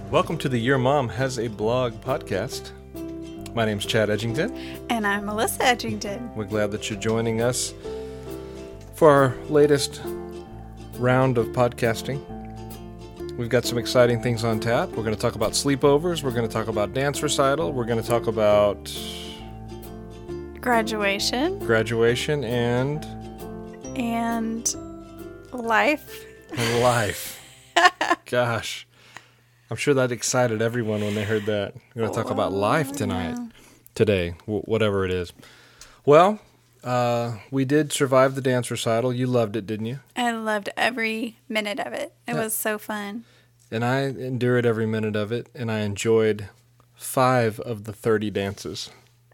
Welcome to the Your Mom Has a Blog podcast. My name's Chad Edgington. And I'm Melissa Edgington. We're glad that you're joining us for our latest round of podcasting. We've got some exciting things on tap. We're going to talk about sleepovers. We're going to talk about dance recital. We're going to talk about Graduation. And life. Gosh. I'm sure that excited everyone when they heard that. We're going to talk about life tonight. Yeah. Today, whatever it is. Well, we did survive the dance recital. You loved it, didn't you? I loved every minute of it. It was so fun. And I endured every minute of it, and I enjoyed 5 of the 30 dances.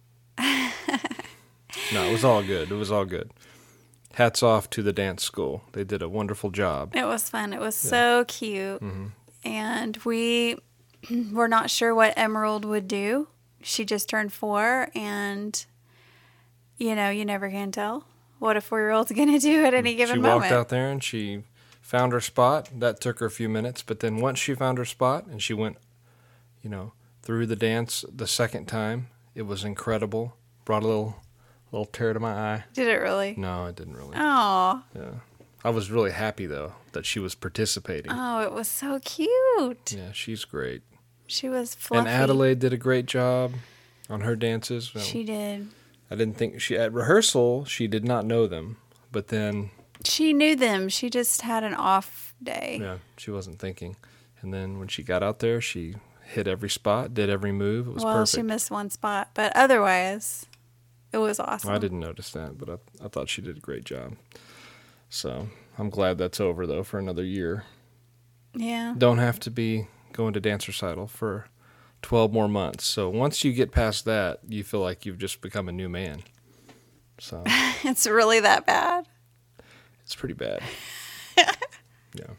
No, it was all good. Hats off to the dance school. They did a wonderful job. It was fun. It was so cute. Mm-hmm. And we were not sure what Emerald would do. She just turned 4, and, you never can tell what a 4-year-old's going to do at any given moment. She walked out there, and she found her spot. That took her a few minutes, but then once she found her spot, and she went, through the dance the second time, it was incredible. Brought a little tear to my eye. Did it really? No, it didn't really. Oh. Yeah. I was really happy, though, that she was participating. Oh, it was so cute. Yeah, she's great. She was fluffy. And Adelaide did a great job on her dances. Well, she did. I didn't think at rehearsal, she did not know them, but then... She knew them. She just had an off day. Yeah, she wasn't thinking. And then when she got out there, she hit every spot, did every move. It was perfect. Well, she missed one spot, but otherwise, it was awesome. I didn't notice that, but I thought she did a great job. So I'm glad that's over, though, for another year. Yeah. Don't have to be going to dance recital for 12 more months. So once you get past that, you feel like you've just become a new man. So it's really that bad? It's pretty bad. Yeah.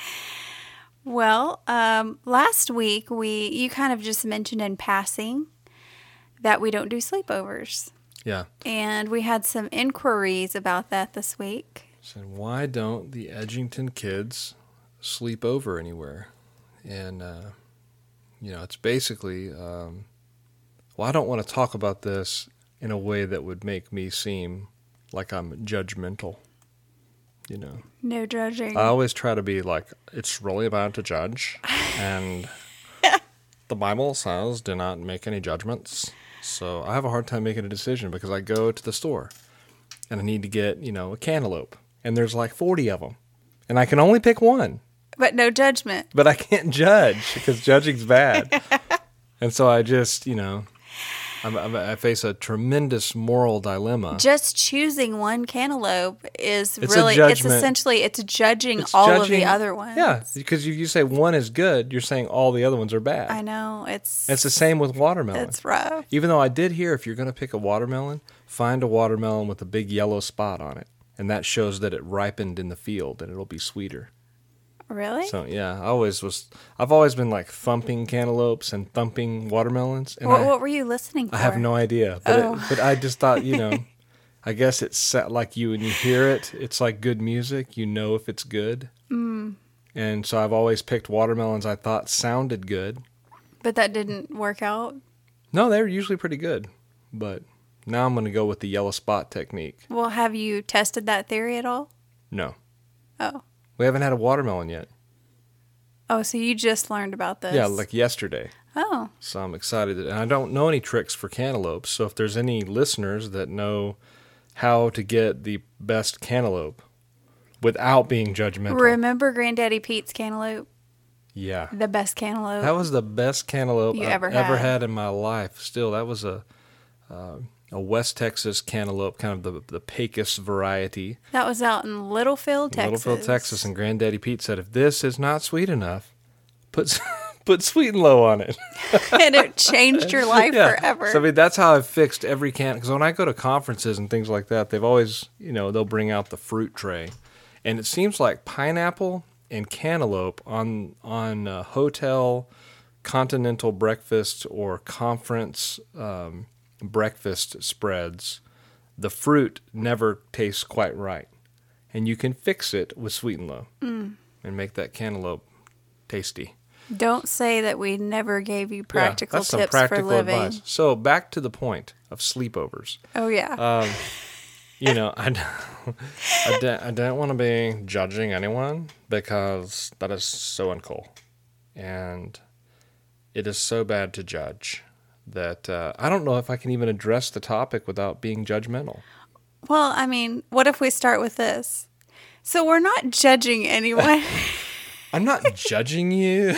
Well, last week, you kind of just mentioned in passing that we don't do sleepovers. Yeah. And we had some inquiries about that this week. So why don't the Edgington kids sleep over anywhere? And, it's basically, I don't want to talk about this in a way that would make me seem like I'm judgmental, No judging. I always try to be like, it's really bad to judge. And the Bible says do not make any judgments. So I have a hard time making a decision because I go to the store and I need to get, a cantaloupe. And there's like 40 of them. And I can only pick one. But no judgment. But I can't judge because judging's bad. And so I just, I face a tremendous moral dilemma. Just choosing one cantaloupe is it's essentially judging all of the other ones. Yeah, because you say one is good, you're saying all the other ones are bad. I know. It's the same with watermelon. It's rough. Even though I did hear if you're going to pick a watermelon, find a watermelon with a big yellow spot on it. And that shows that it ripened in the field and it'll be sweeter. Really? So, yeah, I've always been like thumping cantaloupes and thumping watermelons. And what were you listening for? I have no idea. But I just thought, I guess it's like when you hear it, it's like good music. You know if it's good. Mm. And so I've always picked watermelons I thought sounded good. But that didn't work out? No, they were usually pretty good. But now I'm going to go with the yellow spot technique. Well, have you tested that theory at all? No. Oh. We haven't had a watermelon yet. Oh, so you just learned about this? Yeah, like yesterday. Oh. So I'm excited. And I don't know any tricks for cantaloupes. So if there's any listeners that know how to get the best cantaloupe without being judgmental. Remember Granddaddy Pete's cantaloupe? Yeah. The best cantaloupe. That was the best cantaloupe I've ever had in my life. Still, that was a West Texas cantaloupe, kind of the Pecos variety. That was out in Littlefield, Texas. And Granddaddy Pete said, if this is not sweet enough, put Sweet and Low on it. And it changed your life forever. So, that's how I've fixed every can. Because when I go to conferences and things like that, they've always, they'll bring out the fruit tray. And it seems like pineapple and cantaloupe on hotel, continental breakfast, or conference breakfast spreads, the fruit never tastes quite right. And you can fix it with Sweet and Low and make that cantaloupe tasty. Don't say that we never gave you Yeah, practical that's some tips practical for living. advice. So back to the point of sleepovers. Oh yeah. You know, I don't want to be judging anyone because that is so uncool. And it is so bad to judge that I don't know if I can even address the topic without being judgmental. Well, I mean, what if we start with this? So we're not judging anyone. I'm not judging you.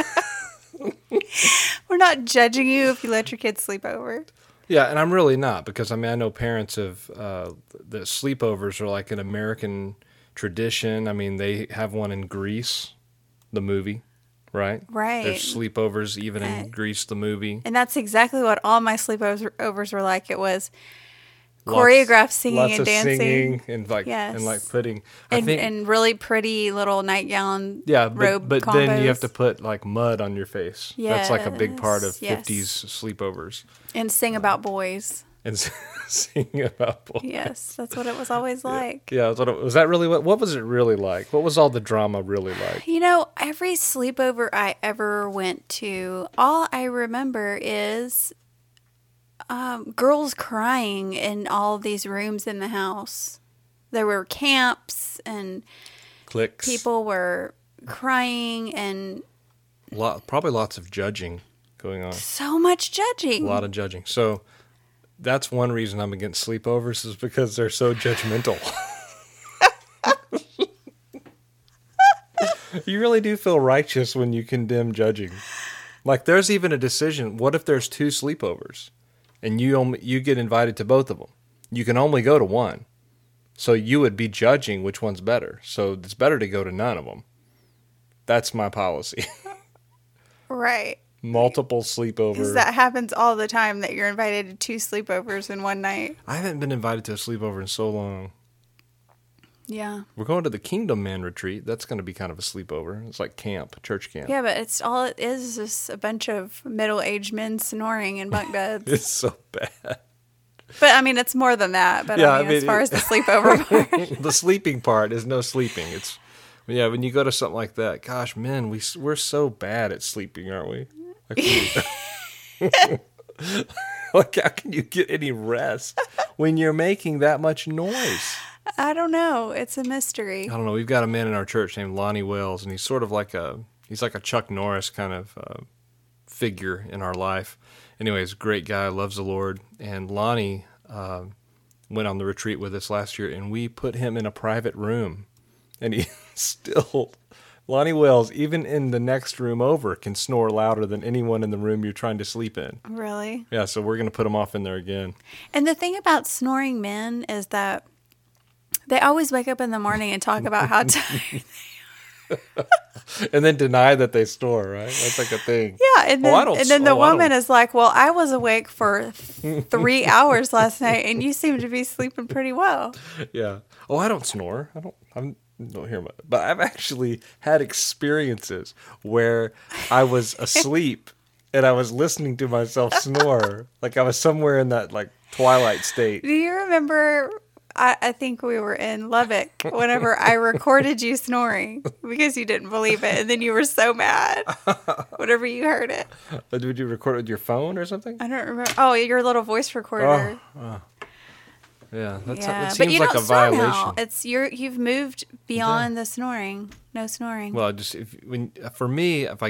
We're not judging you if you let your kids sleep over. Yeah, and I'm really not, because I mean I know parents of the sleepovers are like an American tradition. I mean they have one in Grease, the movie, right? Right. There's sleepovers even in Grease, the movie. And that's exactly what all my sleepovers were like. It was choreographed singing lots and of dancing. Singing and like Yes. and like putting And really pretty little nightgown robe but combos. then you have to put like mud on your face. That's like a big part of Yes. 50s sleepovers. And sing about boys. And singing about boys. Yes, that's what it was always like. Yeah, was that really what was it really like? What was all the drama really like? You know, every sleepover I ever went to, all I remember is girls crying in all these rooms in the house. There were camps and Clicks. people were crying and Probably lots of judging going on. so much judging. A lot of judging. So that's one reason I'm against sleepovers is because they're so judgmental. You really do feel righteous when you condemn judging. Like there's even a decision. What if there's 2 sleepovers and you get invited to both of them? You can only go to one. So you would be judging which one's better. So it's better to go to none of them. That's my policy. Right. Multiple sleepovers. Because that happens all the time that you're invited to 2 sleepovers in one night. I haven't been invited to a sleepover in so long. Yeah. We're going to the Kingdom Man retreat. That's going to be kind of a sleepover. It's like camp, church camp. Yeah, but it's all it is just a bunch of middle-aged men snoring in bunk beds. It's so bad. But I mean, it's more than that. But Yeah, I mean, I mean, as far as the sleepover part, The sleeping part is no sleeping. It's when you go to something like that. Gosh, men, we're so bad at sleeping, aren't we? Like how can you get any rest when you're making that much noise? I don't know. It's a mystery. I don't know. We've got a man in our church named Lonnie Wells, and he's sort of like a Chuck Norris kind of figure in our life. Anyways, great guy, loves the Lord. And Lonnie went on the retreat with us last year, and we put him in a private room. And he still, Lonnie Wells, even in the next room over, can snore louder than anyone in the room you're trying to sleep in. Really? Yeah, so we're going to put him off in there again. And the thing about snoring men is that they always wake up in the morning and talk about how tired. And then deny that they snore, right? That's like a thing. Yeah, and then the woman is like, "Well, I was awake for 3 hours last night, and you seem to be sleeping pretty well." Yeah. Oh, I don't snore. I don't hear much. But I've actually had experiences where I was asleep and I was listening to myself snore. Like I was somewhere in that like twilight state. Do you remember? I think we were in Lubbock whenever I recorded you snoring because you didn't believe it, and then you were so mad whenever you heard it. Did you record it with your phone or something? I don't remember. Oh, your little voice recorder. Yeah, that But seems you like don't a snore violation. now. You've moved beyond the snoring. No snoring. Well, for me, if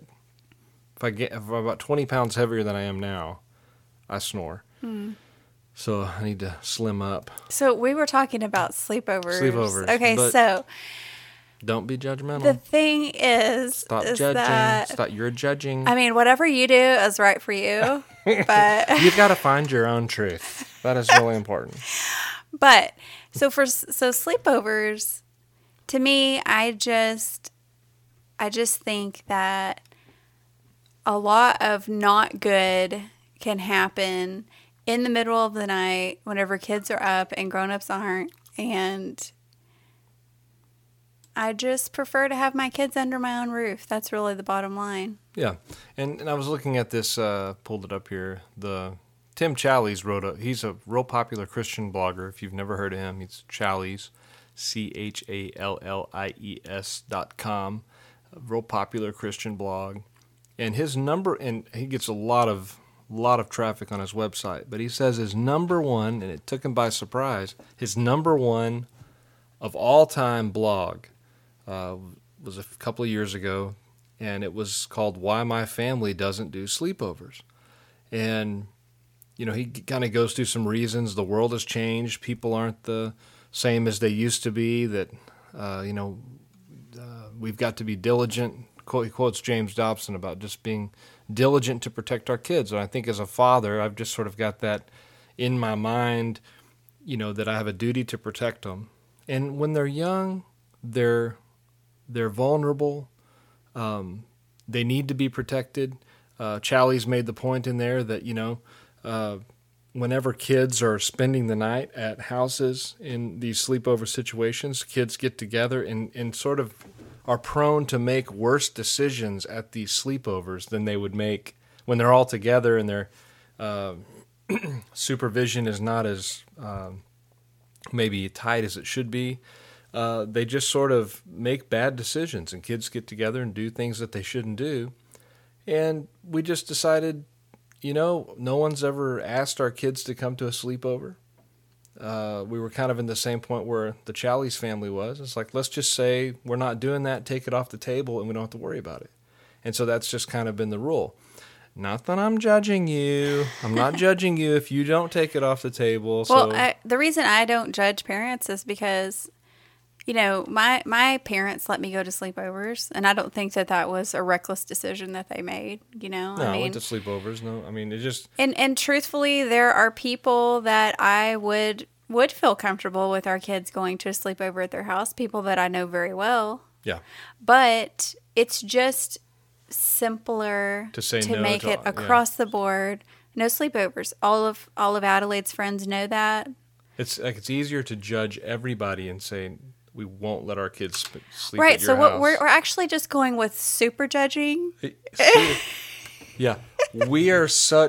I'm about 20 pounds heavier than I am now, I snore. So I need to slim up. So we were talking about sleepovers. Okay, but so don't be judgmental. the thing is, Stop is judging. that You're judging. I mean, whatever you do is right for you, but You've got to find your own truth. That is really important. so sleepovers, to me, I just think that a lot of not good can happen in the middle of the night whenever kids are up and grown-ups aren't, and I just prefer to have my kids under my own roof. That's really the bottom line. Yeah, and I was looking at this, pulled it up here. Tim Challies he's a real popular Christian blogger. If you've never heard of him, he's Challies, CHALLIES.com. a real popular Christian blog. And his number, and he gets a lot of traffic on his website, but he says his number one, and it took him by surprise, his number one of all time blog was a couple of years ago, and it was called Why My Family Doesn't Do Sleepovers. And, he kind of goes through some reasons. The world has changed. People aren't the same as they used to be, that, we've got to be diligent. He quotes James Dobson about just being diligent to protect our kids. And I think as a father, I've just sort of got that in my mind, that I have a duty to protect them. And when they're young, they're vulnerable. They need to be protected. Challies made the point in there that, whenever kids are spending the night at houses in these sleepover situations, kids get together and sort of are prone to make worse decisions at these sleepovers than they would make when they're all together and their supervision is not as maybe tight as it should be. They just sort of make bad decisions, and kids get together and do things that they shouldn't do. And we just decided, no one's ever asked our kids to come to a sleepover. We were kind of in the same point where the Challies family was. It's like, let's just say we're not doing that, take it off the table, and we don't have to worry about it. And so that's just kind of been the rule. Not that I'm judging you. I'm not judging you if you don't take it off the table. Well, the reason I don't judge parents is because, my parents let me go to sleepovers, and I don't think that was a reckless decision that they made, No, I went to sleepovers. No, I mean, it just... And truthfully, there are people that I would feel comfortable with our kids going to a sleepover at their house, people that I know very well. Yeah. But it's just simpler to make it across the board. No sleepovers. All of Adelaide's friends know that. It's easier to judge everybody and say we won't let our kids sleep right, at your so house. We're actually just going with super judging. Yeah. We are so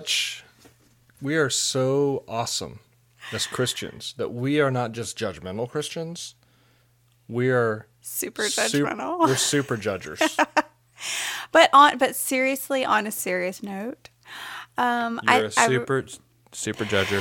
awesome as Christians that we are not just judgmental Christians. We are super judgmental. We're super judgers. But seriously, on a serious note, you're a super judger.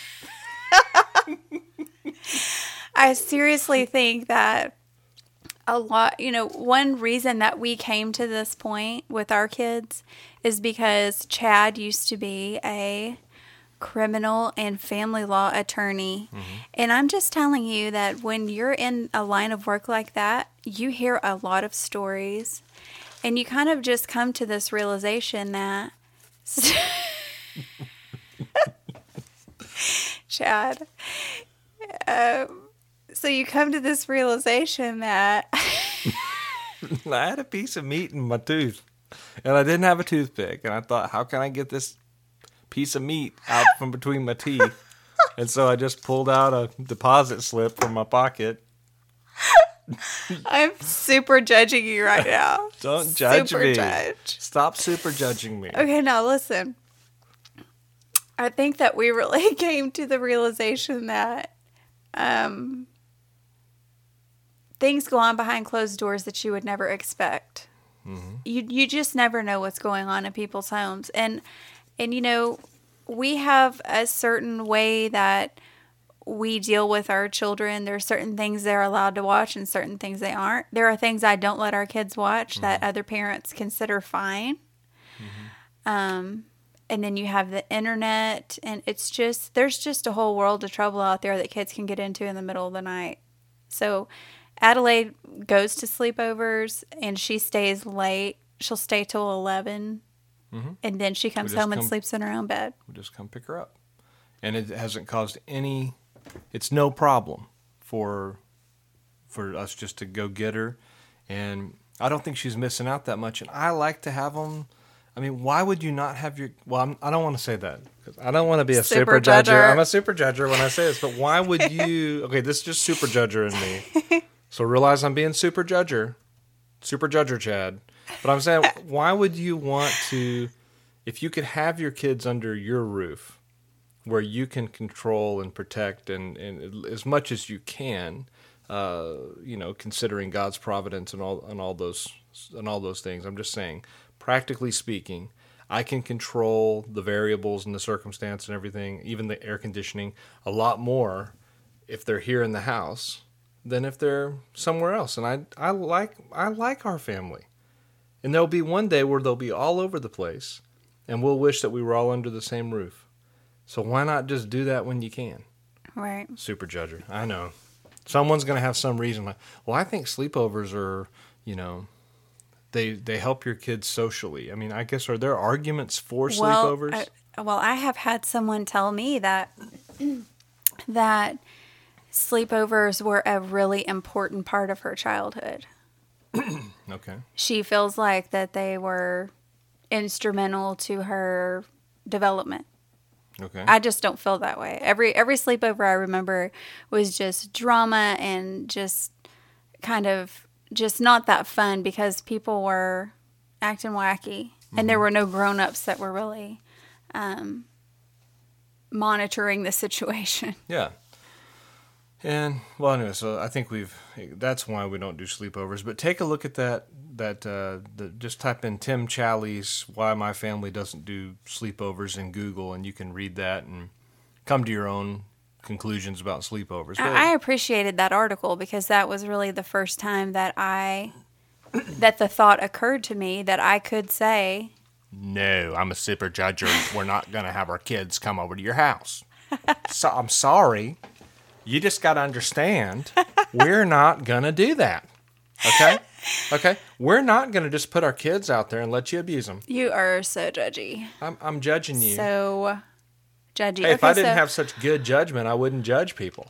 I seriously think that a lot, one reason that we came to this point with our kids is because Chad used to be a criminal and family law attorney. Mm-hmm. And I'm just telling you that when you're in a line of work like that, you hear a lot of stories, and you kind of just come to this realization that Chad, so you come to this realization that I had a piece of meat in my tooth, and I didn't have a toothpick, and I thought, how can I get this piece of meat out from between my teeth? And so I just pulled out a deposit slip from my pocket. I'm super judging you right now. Don't judge super me. Judge. Stop super judging me. Okay, now listen. I think that we really came to the realization that things go on behind closed doors that you would never expect. Mm-hmm. You just never know what's going on in people's homes. And we have a certain way that we deal with our children. There are certain things they're allowed to watch and certain things they aren't. There are things I don't let our kids watch mm-hmm. that other parents consider fine. Mm-hmm. And then you have the internet, and there's just a whole world of trouble out there that kids can get into in the middle of the night. So Adelaide goes to sleepovers, and she stays late. She'll stay till 11, mm-hmm. and then she comes home and sleeps in her own bed. We just come pick her up. And it hasn't caused it's no problem for us just to go get her. And I don't think she's missing out that much. And I like to have them. I mean, why would you not have your... Well, I don't want to say that, because I don't want to be a super judger. I'm a super judger when I say this, but why would you... Okay, this is just super judger in me. So realize I'm being super judger Chad. But I'm saying, why would you want to... If you could have your kids under your roof, where you can control and protect and as much as you can, considering God's providence and all those and all those things. I'm just saying, practically speaking, I can control the variables and the circumstance and everything, even the air conditioning, a lot more if they're here in the house than if they're somewhere else. And I like our family. And there'll be one day where they'll be all over the place, and we'll wish that we were all under the same roof. So why not just do that when you can? Right. Super judger. I know. Someone's going to have some reason. Like, well, I think sleepovers are, they help your kids socially. I mean, I guess, are there arguments for sleepovers? I have had someone tell me that that sleepovers were a really important part of her childhood. Okay. She feels like that they were instrumental to her development. Okay. I just don't feel that way. Every sleepover I remember was just drama and just kind of just not that fun because people were acting wacky, and there were no grown-ups that were really monitoring the situation. Yeah. And, well, anyway, so I think that's why we don't do sleepovers. But take a look at just type in Tim Challies, Why My Family Doesn't Do Sleepovers in Google, and you can read that and come to your own conclusions about sleepovers. But I appreciated that article because that was really the first time that that the thought occurred to me that I could say, no, I'm a super judger. We're not going to have our kids come over to your house. So I'm sorry. You just got to understand, we're not going to do that. Okay? Okay? We're not going to just put our kids out there and let you abuse them. You are so judgy. I'm judging you. So judgy. Hey, if I didn't have such good judgment, I wouldn't judge people.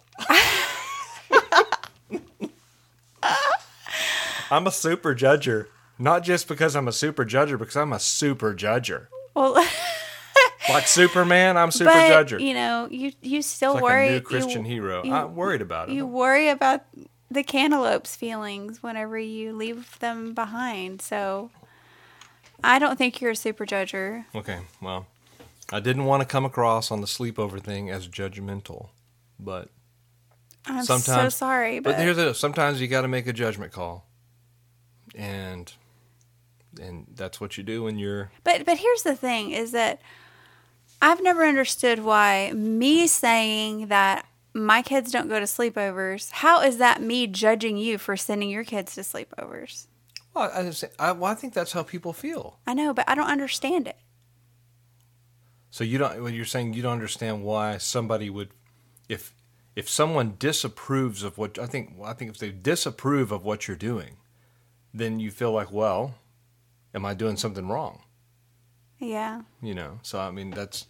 I'm a super judger. Not just because I'm a super judger, because I'm a super judger. Well... Like Superman, I'm super but, judger. You still it's like worry. a new Christian hero. I'm worried about it. You worry about the cantaloupe's feelings whenever you leave them behind. So I don't think you're a super judger. Okay, well, I didn't want to come across on the sleepover thing as judgmental, but I'm sometimes, so sorry. But here's it. Sometimes you got to make a judgment call, and that's what you do when you're. But here's the thing: is that I've never understood why me saying that my kids don't go to sleepovers, how is that me judging you for sending your kids to sleepovers? Well, I think that's how people feel. I know, but I don't understand it. So you're saying you don't understand why somebody would, if someone disapproves of what, I think if they disapprove of what you're doing, then you feel like, well, am I doing something wrong? Yeah. So I mean, but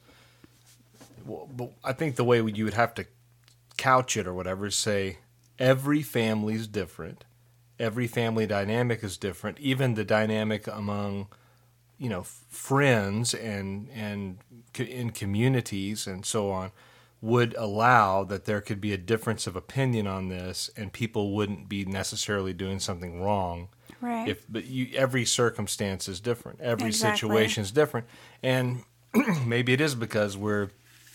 I think the way you would have to couch it or whatever is say every family's different. Every family dynamic is different. Even the dynamic among, friends and in communities and so on would allow that there could be a difference of opinion on this, and people wouldn't be necessarily doing something wrong. Right. Every circumstance is different. Every situation is different, and maybe it is because we've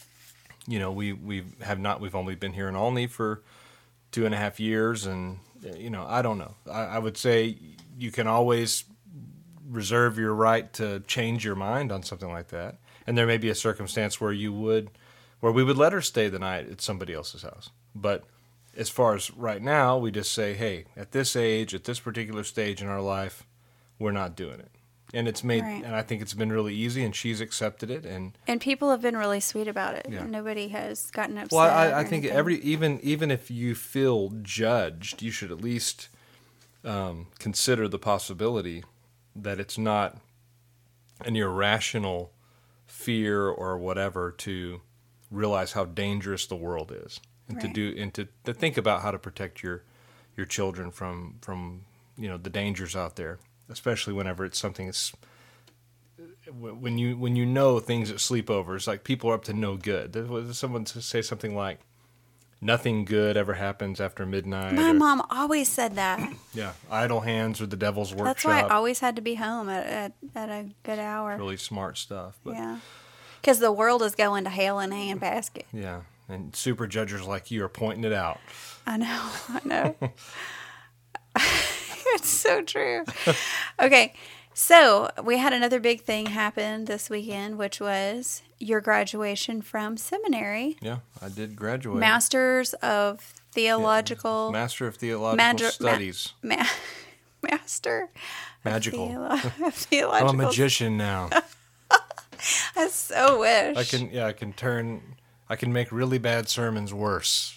only been here in Olney for 2.5 years, and I don't know. I would say you can always reserve your right to change your mind on something like that, and there may be a circumstance where we would let her stay the night at somebody else's house, but. As far as right now, we just say, hey, at this age, at this particular stage in our life, we're not doing it. And it's made, right. And I think it's been really easy, and she's accepted it. And people have been really sweet about it. Yeah. Nobody has gotten upset. Well, I think even if you feel judged, you should at least consider the possibility that it's not an irrational fear or whatever to realize how dangerous the world is. And right. to think about how to protect your children from the dangers out there, especially whenever it's something that's when you know things at sleepovers, like people are up to no good. Someone say something like, "Nothing good ever happens after midnight." My mom always said that. Yeah, idle hands are the devil's workshop. That's why I always had to be home at a good hour. Really smart stuff. But, yeah, because the world is going to hell in a handbasket. Yeah. And super judgers like you are pointing it out. I know. That's so true. Okay, so we had another big thing happen this weekend, which was your graduation from seminary. Yeah, I did graduate. Masters of Theological... Master of Theological Studies. Master... Magical. Of theological... I'm a magician now. I so wish. I can make really bad sermons worse.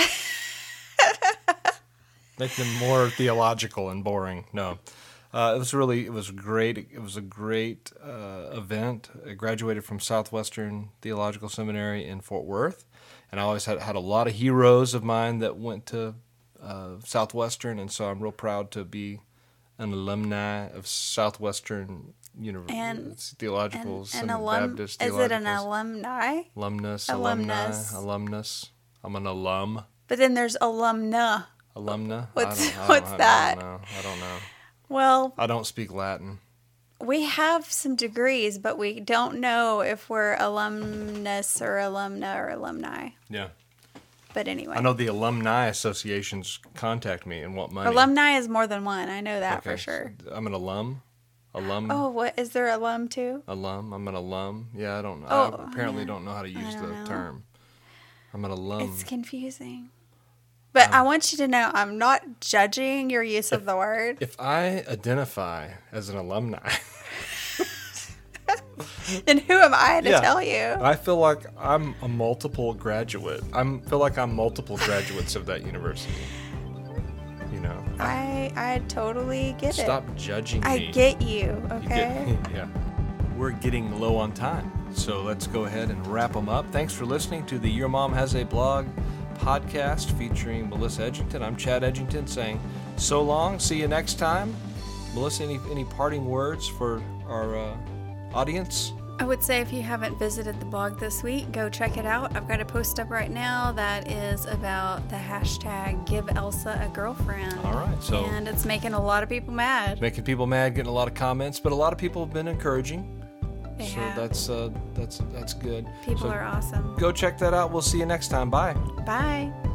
Make them more theological and boring. No. It was great. It was a great event. I graduated from Southwestern Theological Seminary in Fort Worth, and I always had a lot of heroes of mine that went to Southwestern, and so I'm real proud to be an alumni of Southwestern University Theological Baptist. Is it an alumni? Alumnus. I'm an alum. But then there's alumna. Alumna? What's that? I don't know. Well, I don't speak Latin. We have some degrees, but we don't know if we're alumnus or alumna or alumni. Yeah. But anyway. I know the alumni associations contact me and want money. Alumni is more than one. I know that for sure. I'm an alum. Oh, what? Is there alum too? Alum. I'm an alum. Yeah, I don't know. Oh, I apparently don't know how to use the term. I'm an alum. It's confusing. But I want you to know I'm not judging your use of the word. If I identify as an alumni... then who am I to tell you? I feel like I'm a multiple graduate. I feel like I'm multiple graduates of that university. You know. I totally get it. Stop judging me. I get you, okay? Yeah. We're getting low on time, so let's go ahead and wrap them up. Thanks for listening to the Your Mom Has a Blog podcast featuring Melissa Edgington. I'm Chad Edgington saying so long. See you next time. Melissa, any parting words for our audience? I would say if you haven't visited the blog this week, go check it out. I've got a post up right now that is about the hashtag Give Elsa a Girlfriend. All right. And it's making a lot of people mad. Making people mad, getting a lot of comments, but a lot of people have been encouraging. That's good. People are awesome. Go check that out. We'll see you next time. Bye. Bye.